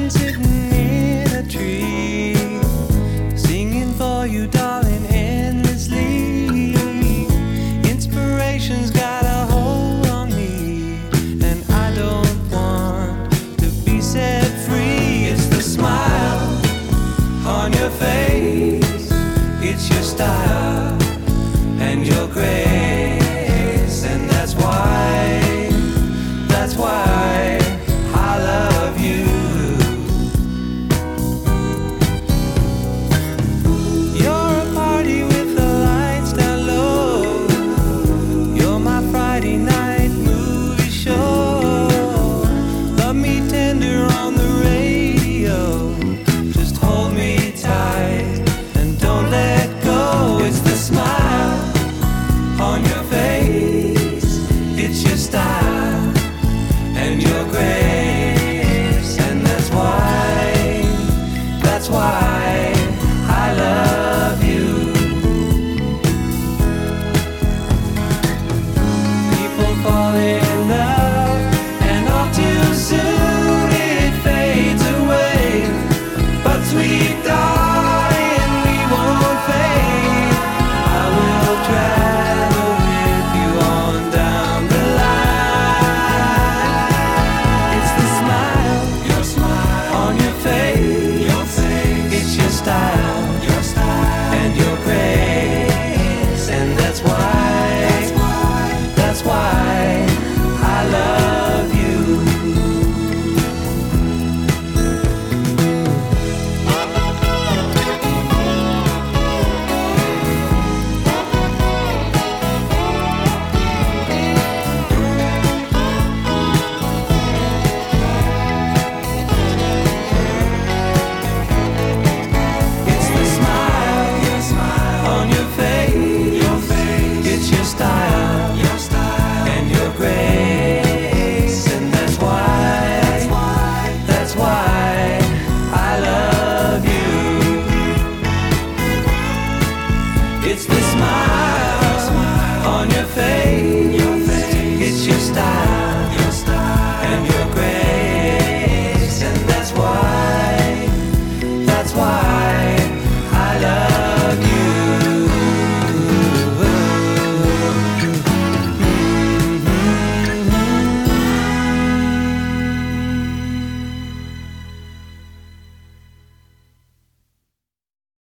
been sitting in a tree, singing for you, darling, endlessly. Inspiration's got a hold on me, and I don't want to be set free. It's the smile on your face, it's your style and your grace, and that's why I love you. You're a party with the lights down low. You're my Friday night movie show. Love me tender on the radio. Just hold me tight and don't let go. It's the smile on your face, it's your style and your grace, and that's why I love you. People fall in love, and all too soon it fades away. But sweet darling, we won't fade. I will travel with you on down the line. It's the smile, your smile on your face, your face. It's your style, and your grace, and that's why I love you. It's the smile on your face, it's your style, and your grace, and that's why I love you. It's the smile on your face, it's your style.